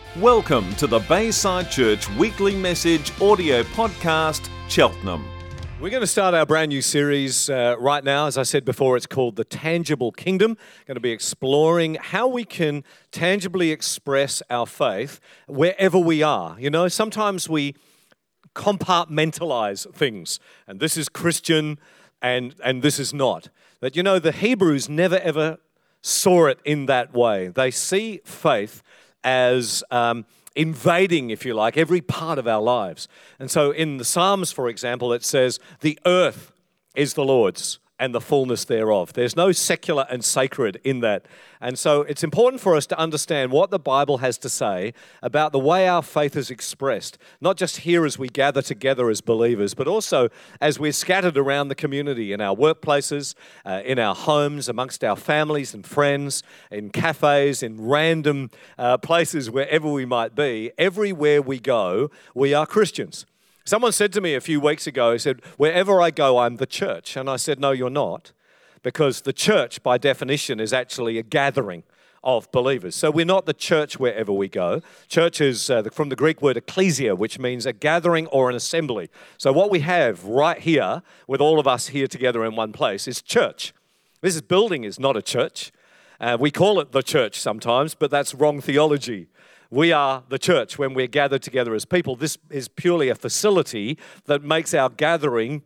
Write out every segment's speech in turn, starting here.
Welcome to the Bayside Church Weekly Message audio podcast, Cheltenham. We're going to start our brand new series right now. As I said before, it's called The Tangible Kingdom. Going to be exploring how we can tangibly express our faith wherever we are. You know, sometimes we compartmentalize things, and this is Christian and this is not. But you know, the Hebrews never ever saw it in that way. They see faith as invading, if you like, every part of our lives. And so in the Psalms, for example, it says, the earth is the Lord's and the fullness thereof. There's no secular and sacred in that. And so it's important for us to understand what the Bible has to say about the way our faith is expressed, not just here as we gather together as believers, but also as we're scattered around the community, in our workplaces, in our homes, amongst our families and friends, in cafes, in random places, wherever we might be. Everywhere we go, we are Christians. Someone said to me a few weeks ago, he said, wherever I go, I'm the church. And I said, no, you're not, because the church, by definition, is actually a gathering of believers. So we're not the church wherever we go. Church is from the Greek word ecclesia, which means a gathering or an assembly. So what we have right here, with all of us here together in one place, is church. This building is not a church. We call it the church sometimes, but that's wrong theology. We are the church when we're gathered together as people. This is purely a facility that makes our gathering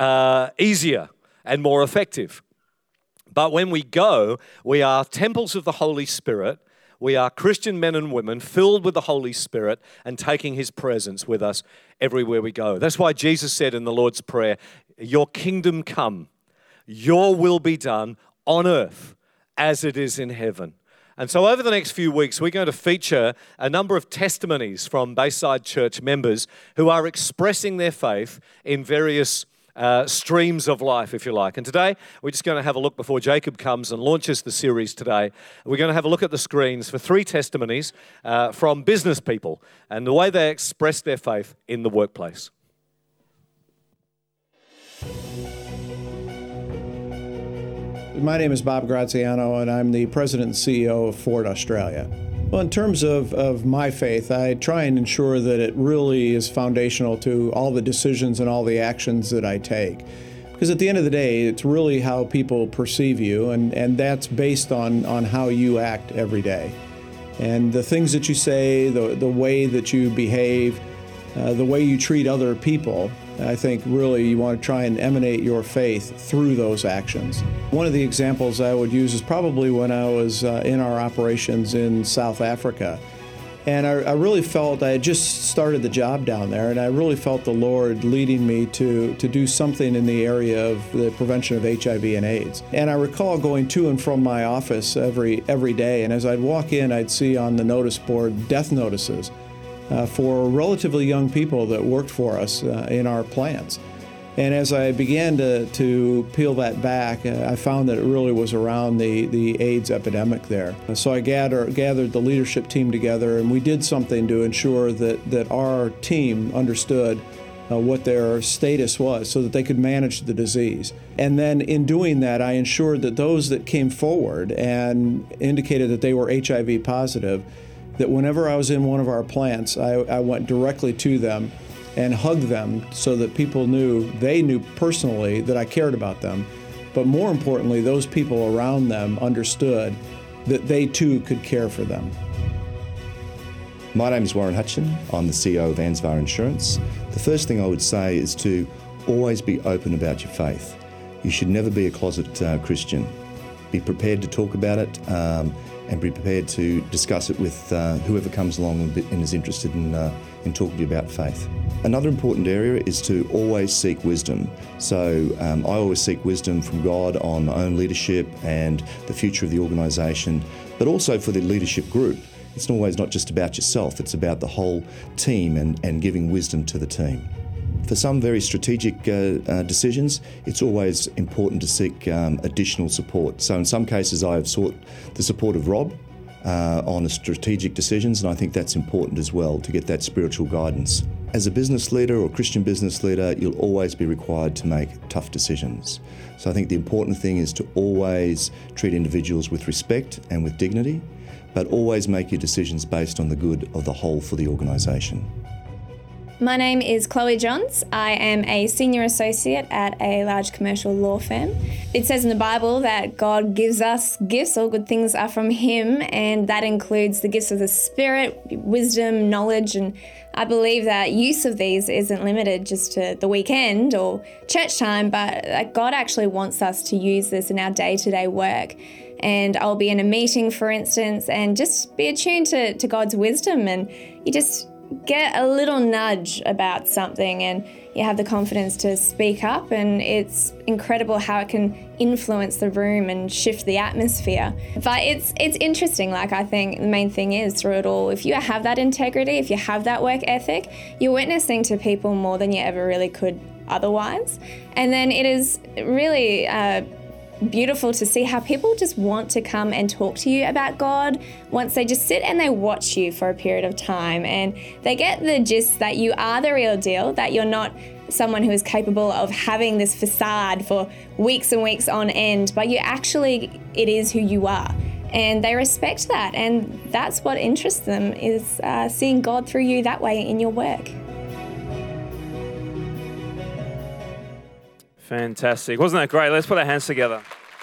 easier and more effective. But when we go, we are temples of the Holy Spirit. We are Christian men and women filled with the Holy Spirit and taking His presence with us everywhere we go. That's why Jesus said in the Lord's Prayer, your kingdom come, your will be done on earth as it is in heaven. And so over the next few weeks, we're going to feature a number of testimonies from Bayside Church members who are expressing their faith in various streams of life, if you like. And today, we're just going to have a look before Jacob comes and launches the series today. We're going to have a look at the screens for 3 testimonies from business people and the way they express their faith in the workplace. My name is Bob Graziano, and I'm the President and CEO of Ford Australia. Well, in terms of my faith, I try and ensure that it really is foundational to all the decisions and all the actions that I take. Because at the end of the day, it's really how people perceive you, and that's based on how you act every day. And the things that you say, the way that you behave, the way you treat other people, I think really you want to try and emanate your faith through those actions. One of the examples I would use is probably when I was in our operations in South Africa. And I really felt, I had just started the job down there, and I really felt the Lord leading me to do something in the area of the prevention of HIV and AIDS. And I recall going to and from my office every day, and as I'd walk in, I'd see on the notice board death notices for relatively young people that worked for us in our plants. And as I began to peel that back, I found that it really was around the AIDS epidemic there. So I gathered the leadership team together, and we did something to ensure that our team understood what their status was so that they could manage the disease. And then in doing that, I ensured that those that came forward and indicated that they were HIV positive, that whenever I was in one of our plants, I went directly to them and hugged them so that they knew personally that I cared about them. But more importantly, those people around them understood that they too could care for them. My name is Warren Hutchin. I'm the CEO of Ansvar Insurance. The first thing I would say is to always be open about your faith. You should never be a closet Christian. Be prepared to talk about it, and be prepared to discuss it with whoever comes along and is interested in talking to you about faith. Another important area is to always seek wisdom. So I always seek wisdom from God on my own leadership and the future of the organisation, but also for the leadership group. It's always not just about yourself, it's about the whole team and giving wisdom to the team. For some very strategic decisions, it's always important to seek additional support. So in some cases, I have sought the support of Rob on the strategic decisions, and I think that's important as well, to get that spiritual guidance. As a business leader or Christian business leader, you'll always be required to make tough decisions. So I think the important thing is to always treat individuals with respect and with dignity, but always make your decisions based on the good of the whole for the organisation. My name is Chloe Johns. I am a senior associate at a large commercial law firm. It says in the Bible that God gives us gifts, all good things are from Him, and that includes the gifts of the Spirit, wisdom, knowledge, and I believe that use of these isn't limited just to the weekend or church time, but that God actually wants us to use this in our day-to-day work. And I'll be in a meeting, for instance, and just be attuned to God's wisdom, and you just get a little nudge about something and you have the confidence to speak up, and it's incredible how it can influence the room and shift the atmosphere. But it's interesting. Like, I think the main thing is through it all, if you have that integrity, if you have that work ethic, you're witnessing to people more than you ever really could otherwise. And then it is really beautiful to see how people just want to come and talk to you about God once they just sit and they watch you for a period of time, and they get the gist that you are the real deal, that you're not someone who is capable of having this facade for weeks and weeks on end, but you actually, it is who you are. And they respect that, and that's what interests them, is seeing God through you that way in your work. Fantastic. Wasn't that great? Let's put our hands together.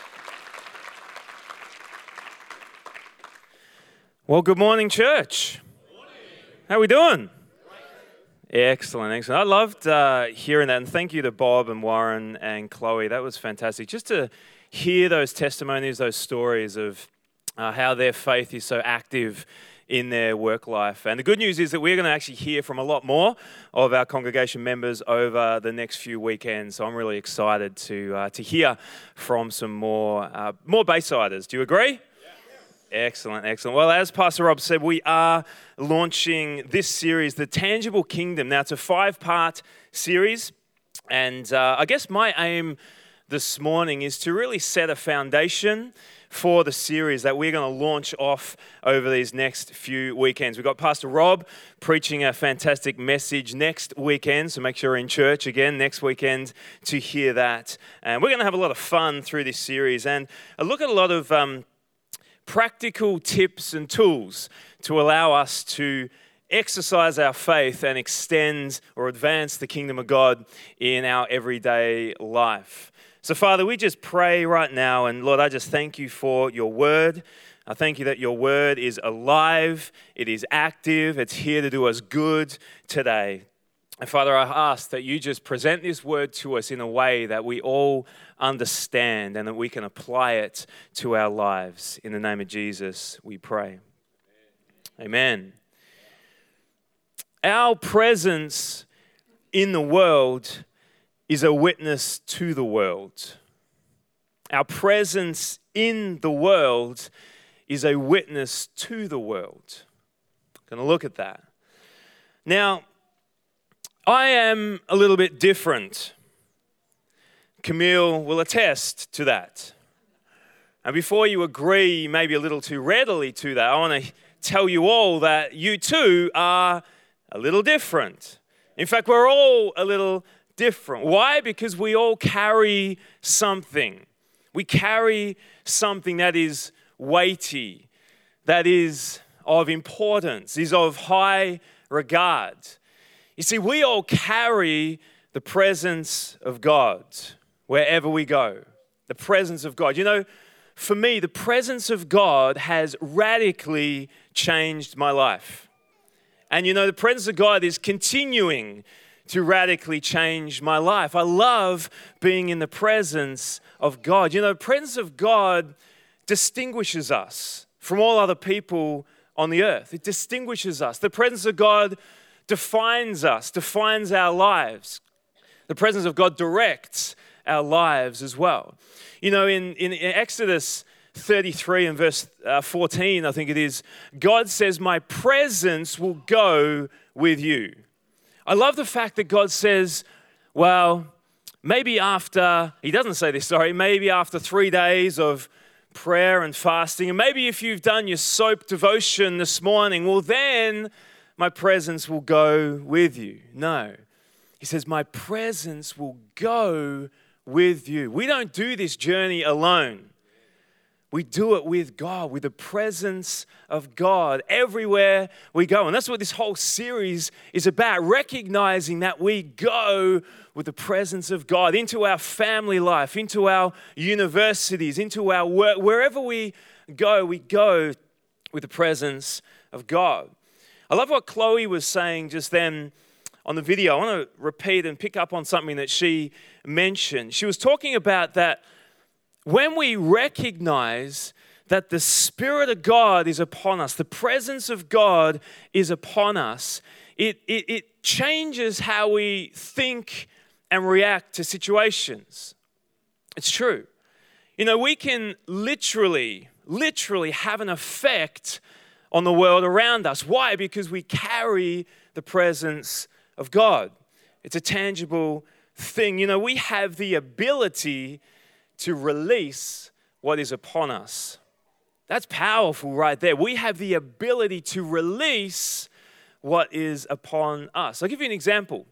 Well, good morning, church. Good morning. How are we doing? Excellent, excellent. I loved hearing that, and thank you to Bob and Warren and Chloe. That was fantastic. Just to hear those testimonies, those stories of how their faith is so active in their work life. And the good news is that we're going to actually hear from a lot more of our congregation members over the next few weekends. So I'm really excited to hear from some more Baysiders. Do you agree? Yeah. Excellent, excellent. Well, as Pastor Rob said, we are launching this series, The Tangible Kingdom. Now, it's a 5-part series. And I guess my aim this morning is to really set a foundation for the series that we're going to launch off over these next few weekends. We've got Pastor Rob preaching a fantastic message next weekend, so make sure you're in church again next weekend to hear that. And we're going to have a lot of fun through this series and look at a lot of practical tips and tools to allow us to exercise our faith and extend or advance the kingdom of God in our everyday life. So, Father, we just pray right now, and Lord, I just thank you for your word. I thank you that your word is alive, it is active, it's here to do us good today. And Father, I ask that you just present this word to us in a way that we all understand and that we can apply it to our lives. In the name of Jesus, we pray. Amen. Our presence in the world is a witness to the world. Our presence in the world is a witness to the world. Going to look at that. Now, I am a little bit different. Camille will attest to that. And before you agree maybe a little too readily to that, I want to tell you all that you too are a little different. In fact, we're all a little different. Why? Because we all carry something. We carry something that is weighty, that is of importance, is of high regard. You see, we all carry the presence of God wherever we go. The presence of God. You know, for me, the presence of God has radically changed my life. And you know, the presence of God is continuing to radically change my life. I love being in the presence of God. You know, the presence of God distinguishes us from all other people on the earth. It distinguishes us. The presence of God defines us, defines our lives. The presence of God directs our lives as well. You know, in Exodus 33 and verse 14, I think it is, God says, my presence will go with you. I love the fact that God says, well, maybe after, he doesn't say this, sorry, maybe after 3 days of prayer and fasting, and maybe if you've done your soap devotion this morning, well then my presence will go with you. No, he says, my presence will go with you. We don't do this journey alone. we do it with God, with the presence of God everywhere we go. And that's what this whole series is about, recognizing that we go with the presence of God into our family life, into our universities, into our work. Wherever we go with the presence of God. I love what Chloe was saying just then on the video. I want to repeat and pick up on something that she mentioned. She was talking about that when we recognize that the Spirit of God is upon us, the presence of God is upon us, it changes how we think and react to situations. It's true. You know, we can literally have an effect on the world around us. Why? Because we carry the presence of God. It's a tangible thing. You know, we have the ability to release what is upon us. That's powerful right there. We have the ability to release what is upon us. I'll give you an example.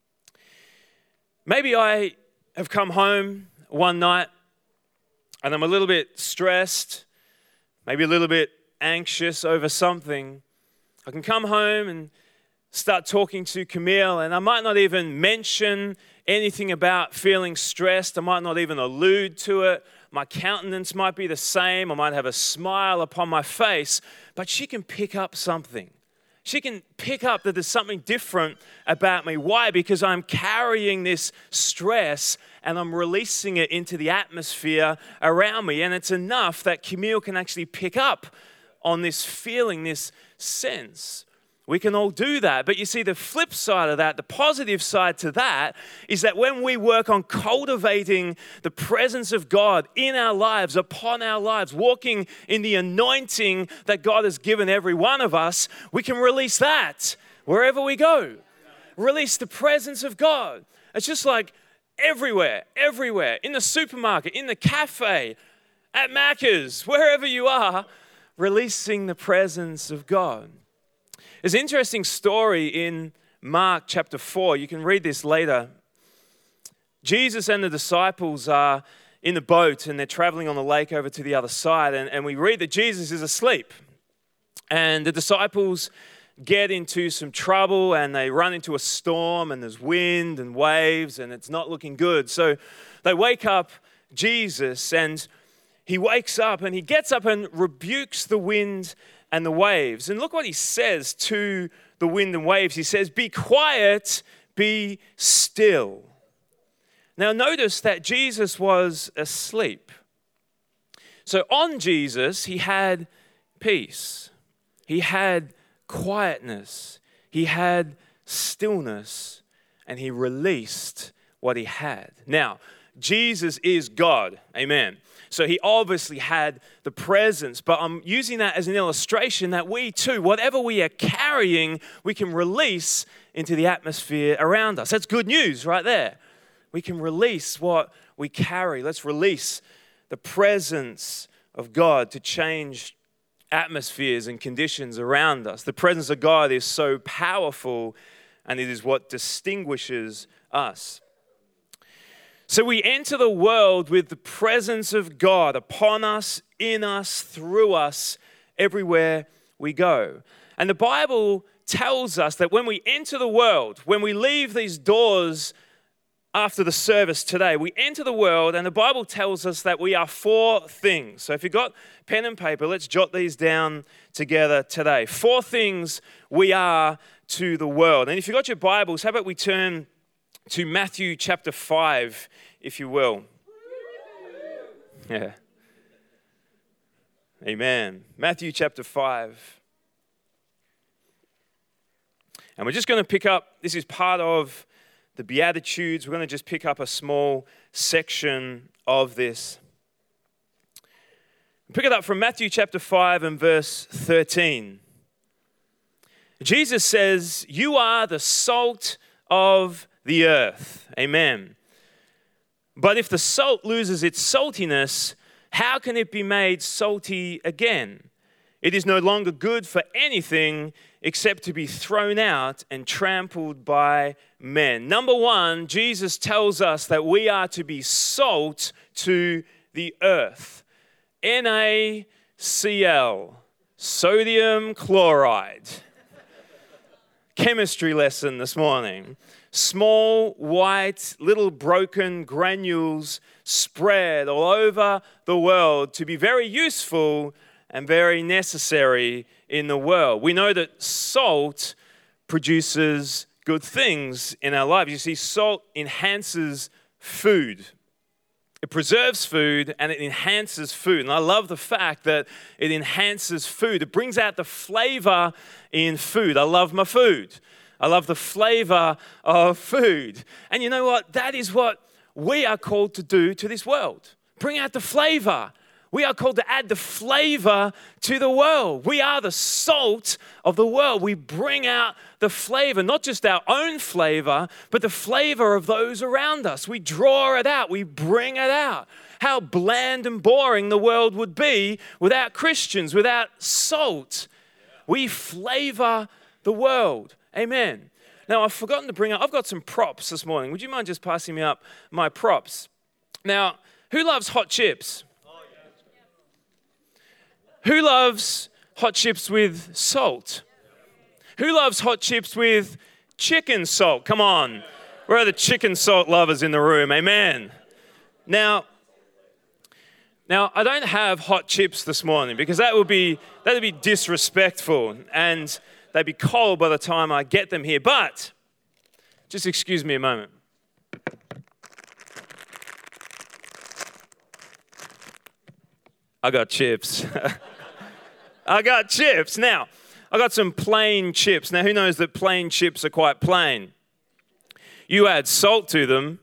Maybe I have come home one night and I'm a little bit stressed, maybe a little bit anxious over something. I can come home and start talking to Camille, and I might not even mention anything about feeling stressed. I might not even allude to it. My countenance might be the same. I might have a smile upon my face, but she can pick up something. She can pick up that there's something different about me. Why? Because I'm carrying this stress and I'm releasing it into the atmosphere around me. And it's enough that Camille can actually pick up on this feeling, this sense. We can all do that. But you see, the flip side of that, the positive side to that, is that when we work on cultivating the presence of God in our lives, upon our lives, walking in the anointing that God has given every one of us, we can release that wherever we go. Release the presence of God. It's just like everywhere, in the supermarket, in the cafe, at Macca's, wherever you are, releasing the presence of God. There's an interesting story in Mark chapter 4. You can read this later. Jesus and the disciples are in the boat and they're traveling on the lake over to the other side. And we read that Jesus is asleep. And the disciples get into some trouble and they run into a storm and there's wind and waves and it's not looking good. So they wake up Jesus and he wakes up and he gets up and rebukes the wind and the waves. And look what he says to the wind and waves. He says, "Be quiet, be still." Now notice that Jesus was asleep. So on Jesus, he had peace. He had quietness. He had stillness. And he released what he had. Now, Jesus is God. Amen. So he obviously had the presence, but I'm using that as an illustration that we too, whatever we are carrying, we can release into the atmosphere around us. That's good news right there. We can release what we carry. Let's release the presence of God to change atmospheres and conditions around us. The presence of God is so powerful, and it is what distinguishes us. So we enter the world with the presence of God upon us, in us, through us, everywhere we go. And the Bible tells us that when we enter the world, when we leave these doors after the service today, we enter the world and the Bible tells us that we are 4 things. So if you've got pen and paper, let's jot these down together today. 4 things we are to the world. And if you've got your Bibles, how about we turn to Matthew chapter 5, if you will. Yeah. Amen. Matthew chapter 5. And we're just going to pick up, this is part of the Beatitudes. We're going to just pick up a small section of this. Pick it up from Matthew chapter 5 and verse 13. Jesus says, "You are the salt of the earth." Amen. "But if the salt loses its saltiness, how can it be made salty again? It is no longer good for anything except to be thrown out and trampled by men." Number 1, Jesus tells us that we are to be salt to the earth. NaCl, sodium chloride. Chemistry lesson this morning. Small, white, little broken granules spread all over the world to be very useful and very necessary in the world. We know that salt produces good things in our lives. You see, salt enhances food. It preserves food and it enhances food. And I love the fact that it enhances food. It brings out the flavor in food. I love my food. I love the flavor of food. And you know what? That is what we are called to do to this world. Bring out the flavor. We are called to add the flavor to the world. We are the salt of the world. We bring out the flavor, not just our own flavor, but the flavor of those around us. We draw it out. We bring it out. How bland and boring the world would be without Christians, without salt. We flavor the world. Amen. Now, I've forgotten to bring up, I've got some props this morning. Would you mind just passing me up my props? Now, who loves hot chips? Who loves hot chips with salt? Who loves hot chips with chicken salt? Come on. Where are the chicken salt lovers in the room? Amen. Now, I don't have hot chips this morning because that would be disrespectful and they'd be cold by the time I get them here. But just excuse me a moment. I got chips. I got chips. Now, I got some plain chips. Now, who knows that plain chips are quite plain? You add salt to them.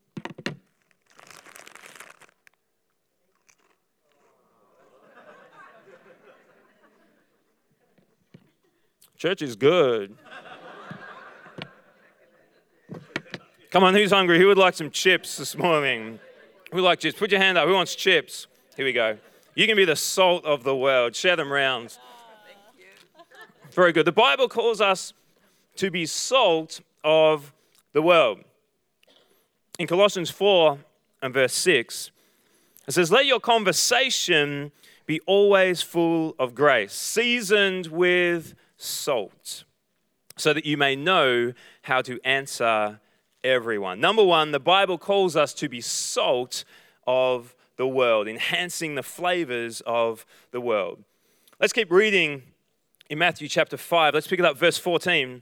Church is good. Come on, who's hungry? Who would like some chips this morning? Who would like chips? Put your hand up. Who wants chips? Here we go. You can be the salt of the world. Share them round. Very good. The Bible calls us to be salt of the world. In Colossians 4 and verse 6, it says, "Let your conversation be always full of grace, seasoned with salt, so that you may know how to answer everyone." Number one, the Bible calls us to be salt of the world, enhancing the flavors of the world. Let's keep reading in Matthew chapter 5. Let's pick it up, verse 14.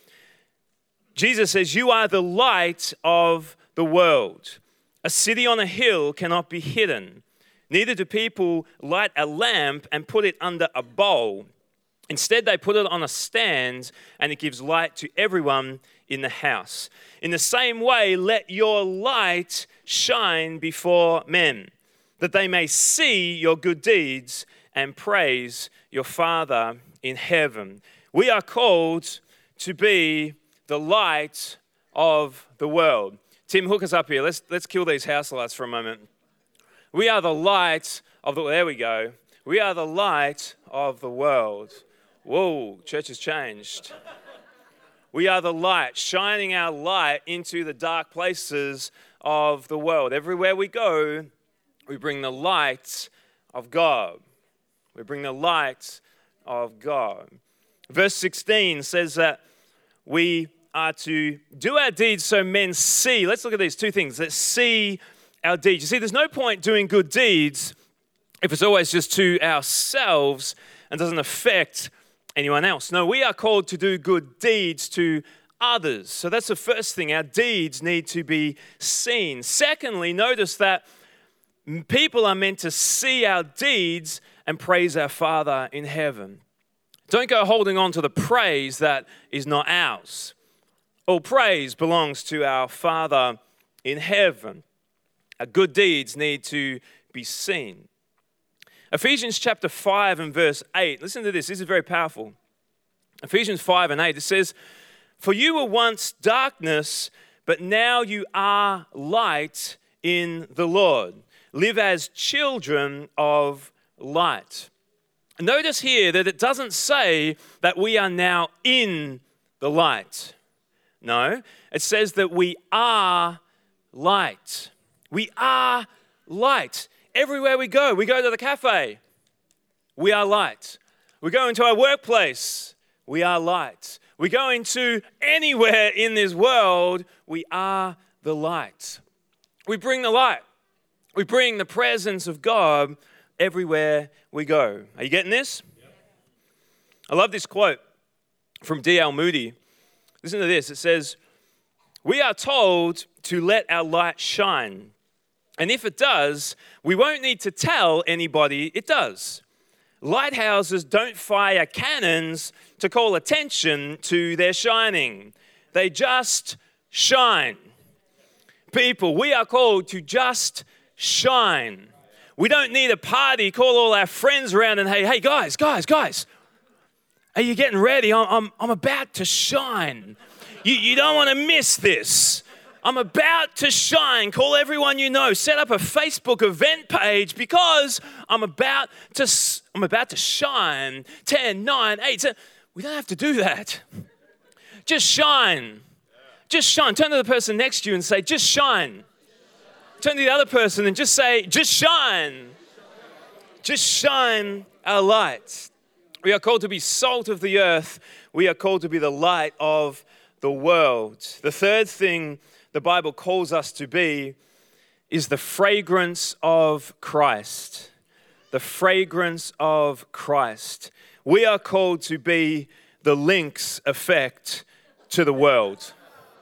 Jesus says, "You are the light of the world. A city on a hill cannot be hidden. Neither do people light a lamp and put it under a bowl. Instead, they put it on a stand, and it gives light to everyone in the house. In the same way, let your light shine before men, that they may see your good deeds and praise your Father in heaven." We are called to be the light of the world. Tim, hook us up here. Let's kill these house lights for a moment. We are the light of the, there we go. We are the light of the world. Whoa, church has changed. We are the light, shining our light into the dark places of the world. Everywhere we go, we bring the light of God. We bring the light of God. Verse 16 says that we are to do our deeds so men see. Let's look at these two things. That see our deeds. You see, there's no point doing good deeds if it's always just to ourselves and doesn't affect anyone else. No, we are called to do good deeds to others. So that's the first thing. Our deeds need to be seen. Secondly, notice that people are meant to see our deeds and praise our Father in heaven. Don't go holding on to the praise that is not ours. All praise belongs to our Father in heaven. Our good deeds need to be seen. Ephesians chapter 5 and verse 8. Listen to this. This is very powerful. Ephesians 5 and 8. It says, "For you were once darkness, but now you are light in the Lord. Live as children of light." Notice here that it doesn't say that we are now in the light. No, it says that we are light. We are light. Everywhere we go to the cafe, we are light. We go into our workplace, we are light. We go into anywhere in this world, we are the light. We bring the light. We bring the presence of God everywhere we go. Are you getting this? I love this quote from D.L. Moody. Listen to this. It says, "We are told to let our light shine. And if it does, we won't need to tell anybody it does. Lighthouses don't fire cannons to call attention to their shining. They just shine." People, we are called to just shine. We don't need a party, call all our friends around and hey, guys, are you getting ready? I'm about to shine. You don't want to miss this. I'm about to shine. Call everyone you know. Set up a Facebook event page because I'm about to shine. 10, 9, 8, 7. We don't have to do that. Just shine. Just shine. Turn to the person next to you and say, just shine. Turn to the other person and just say, just shine. Just shine our light. We are called to be salt of the earth. We are called to be the light of the world. The third thing the Bible calls us to be is the fragrance of Christ. The fragrance of Christ. We are called to be the Lynx effect to the world.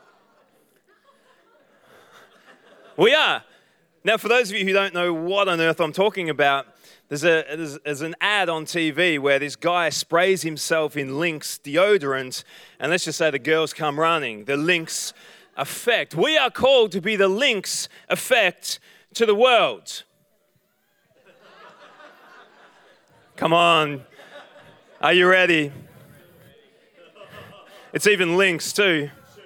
We are. Now, for those of you who don't know what on earth I'm talking about, there's an ad on TV where this guy sprays himself in Lynx deodorant, and let's just say the girls come running. The Lynx effect. We are called to be the Lynx effect to the world. Come on. Are you ready? It's even Lynx too.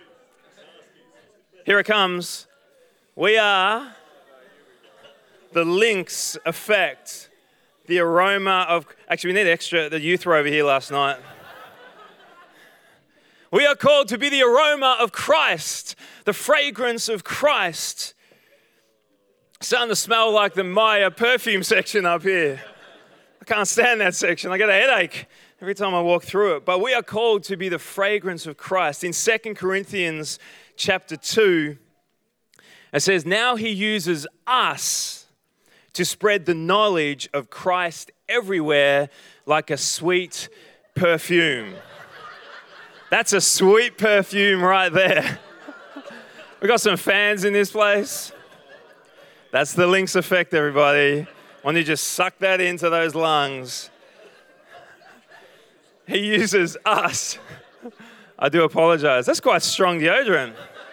Here it comes. We are the Lynx effect. The aroma of... Actually, we need extra. The youth were over here last night. We are called to be the aroma of Christ, the fragrance of Christ. Starting to smell like the Maya perfume section up here. I can't stand that section. I get a headache every time I walk through it. But we are called to be the fragrance of Christ. In 2 Corinthians chapter 2, it says, "Now he uses us to spread the knowledge of Christ everywhere like a sweet perfume." That's a sweet perfume right there. We got some fans in this place. That's the Lynx effect, everybody. Why don't you just suck that into those lungs? He uses us. I do apologize. That's quite strong deodorant.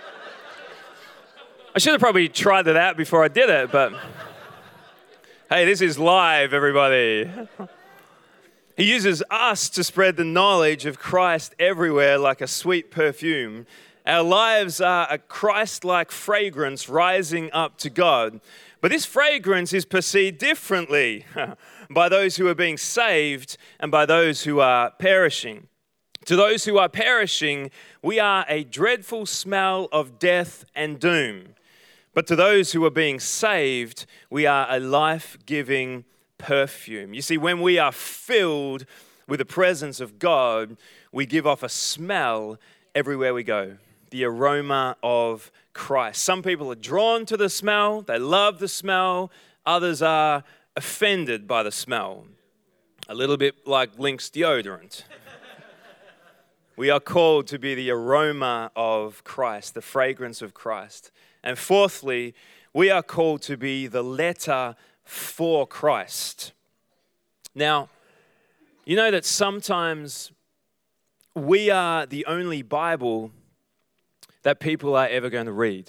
I should have probably tried it out before I did it, but hey, this is live, everybody. He uses us to spread the knowledge of Christ everywhere like a sweet perfume. Our lives are a Christ-like fragrance rising up to God. But this fragrance is perceived differently by those who are being saved and by those who are perishing. To those who are perishing, we are a dreadful smell of death and doom. But to those who are being saved, we are a life-giving perfume. You see, when we are filled with the presence of God, we give off a smell everywhere we go, the aroma of Christ. Some people are drawn to the smell, they love the smell, others are offended by the smell. A little bit like Lynx deodorant. We are called to be the aroma of Christ, the fragrance of Christ. And fourthly, we are called to be the letter for Christ. Now, you know that sometimes we are the only Bible that people are ever going to read.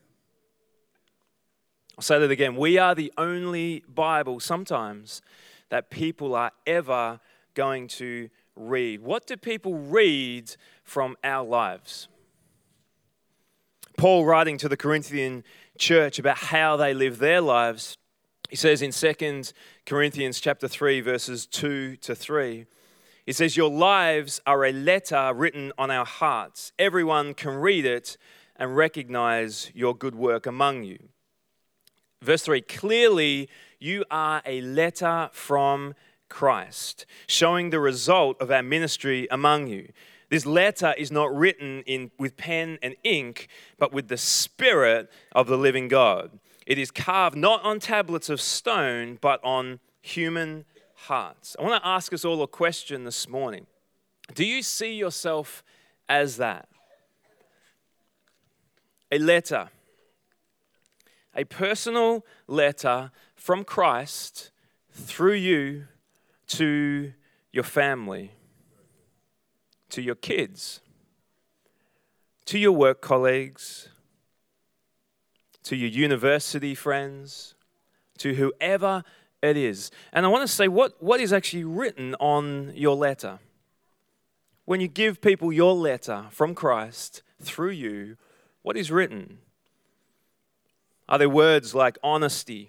I'll say that again. We are the only Bible sometimes that people are ever going to read. What do people read from our lives? Paul, writing to the Corinthian church about how they live their lives, he says in 2 Corinthians chapter 3, verses 2 to 3, he says, "Your lives are a letter written on our hearts. Everyone can read it and recognize your good work among you." Verse 3, "Clearly You are a letter from Christ, showing the result of our ministry among you. This letter is not written with pen and ink, but with the Spirit of the living God. It is carved not on tablets of stone, but on human hearts. I want to ask us all a question this morning. Do you see yourself as that? A letter. A personal letter from Christ through you to your family, to your kids, to your work colleagues, to your university friends, to whoever it is. And I want to say what is actually written on your letter. When you give people your letter from Christ through you, what is written? Are there words like honesty,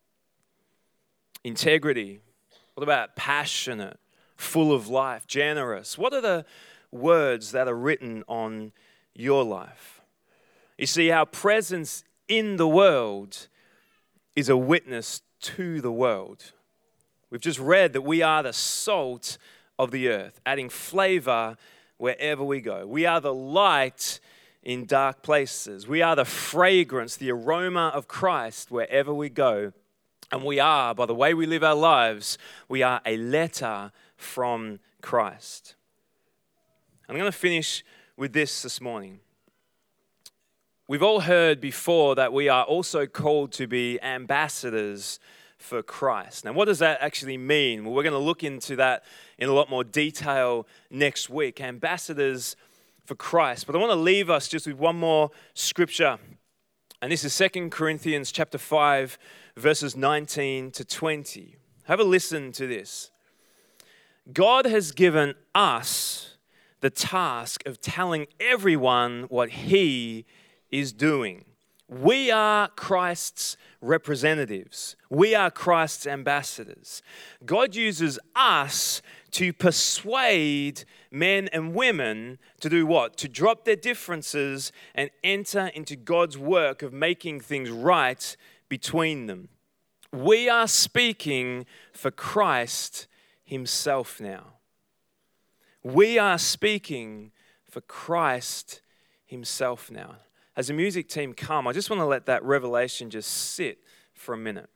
integrity? What about passionate, full of life, generous? What are the words that are written on your life? You see, our presence in the world is a witness to the world. We've just read that we are the salt of the earth, adding flavor wherever we go. We are the light in dark places. We are the fragrance, the aroma of Christ wherever we go. And we are, by the way we live our lives, we are a letter from Christ. I'm going to finish with this morning. We've all heard before that we are also called to be ambassadors for Christ. Now, what does that actually mean? Well, we're going to look into that in a lot more detail next week. Ambassadors for Christ. But I want to leave us just with one more scripture. And this is 2 Corinthians chapter 5, verses 19 to 20. Have a listen to this. God has given us the task of telling everyone what He is doing. We are Christ's representatives. We are Christ's ambassadors. God uses us to persuade men and women to do what? To drop their differences and enter into God's work of making things right between them. We are speaking for Christ Himself now. We are speaking for Christ Himself now. As the music team come, I just want to let that revelation just sit for a minute.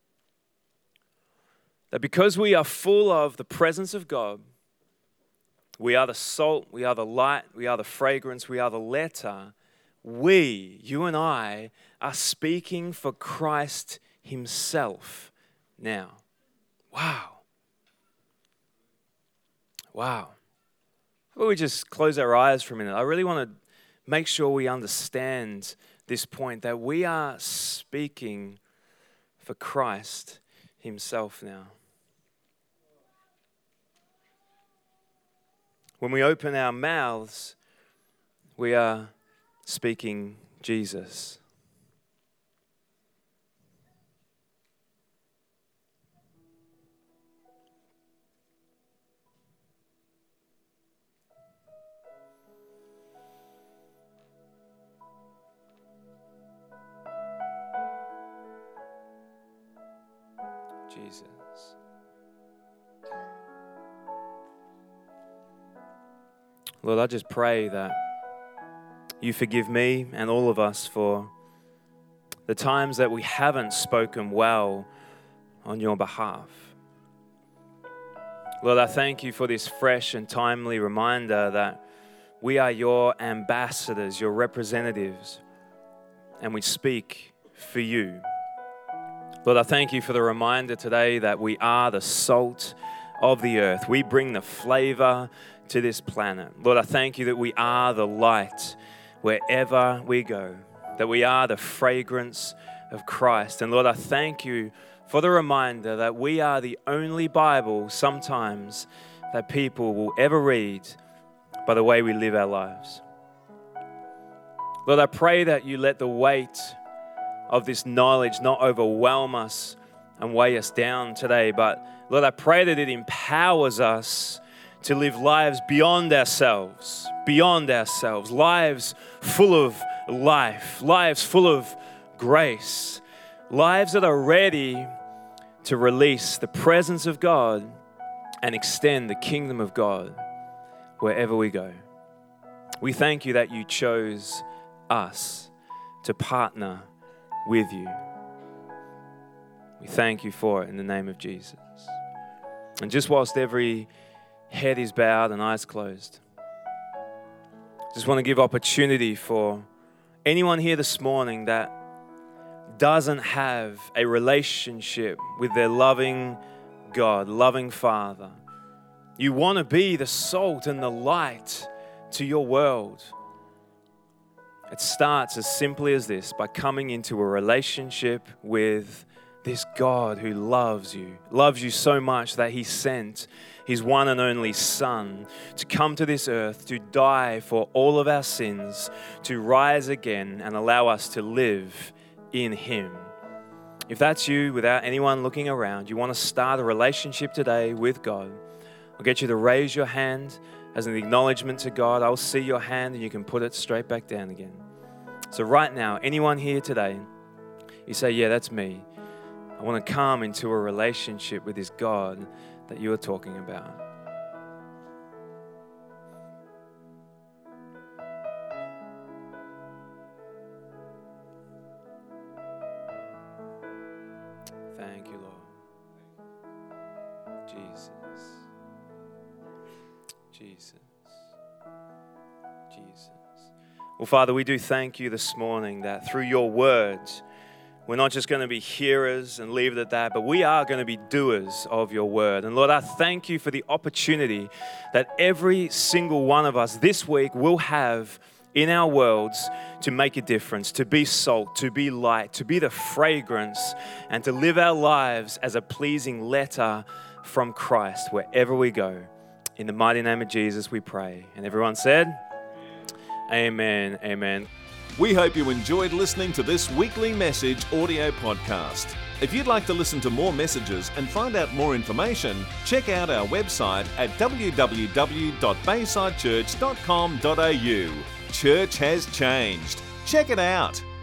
That because we are full of the presence of God, we are the salt, we are the light, we are the fragrance, we are the letter. We, you and I, are speaking for Christ Himself now. Wow. Wow. How about we just close our eyes for a minute? I really want to make sure we understand this point that we are speaking for Christ Himself now. When we open our mouths, we are speaking Jesus. Jesus. Lord, I just pray that You forgive me and all of us for the times that we haven't spoken well on Your behalf. Lord, I thank You for this fresh and timely reminder that we are Your ambassadors, Your representatives, and we speak for You. Lord, I thank You for the reminder today that we are the salt of the earth. We bring the flavor to this planet. Lord, I thank You that we are the light wherever we go, that we are the fragrance of Christ. And Lord, I thank You for the reminder that we are the only Bible sometimes that people will ever read by the way we live our lives. Lord, I pray that You let the weight of this knowledge not overwhelm us and weigh us down today. But Lord, I pray that it empowers us to live lives beyond ourselves, lives full of life, lives full of grace, lives that are ready to release the presence of God and extend the kingdom of God wherever we go. We thank you that you chose us to partner with you. We thank you for it in the name of Jesus. And just whilst every head is bowed and eyes closed, just want to give opportunity for anyone here this morning that doesn't have a relationship with their loving God, loving Father. You want to be the salt and the light to your world. It starts as simply as this, by coming into a relationship with this God who loves you so much that He sent His one and only Son to come to this earth, to die for all of our sins, to rise again and allow us to live in Him. If that's you, without anyone looking around, you want to start a relationship today with God, I'll get you to raise your hand as an acknowledgement to God. I'll see your hand and you can put it straight back down again. So right now, anyone here today, you say, yeah, that's me. I want to come into a relationship with this God that you are talking about. Thank you, Lord. Jesus. Jesus. Jesus. Well, Father, we do thank you this morning that through your words, we're not just going to be hearers and leave it at that, but we are going to be doers of your word. And Lord, I thank you for the opportunity that every single one of us this week will have in our worlds to make a difference, to be salt, to be light, to be the fragrance, and to live our lives as a pleasing letter from Christ wherever we go. In the mighty name of Jesus, we pray. And everyone said, amen, amen. We hope you enjoyed listening to this weekly message audio podcast. If you'd like to listen to more messages and find out more information, check out our website at www.baysidechurch.com.au. Church has changed. Check it out.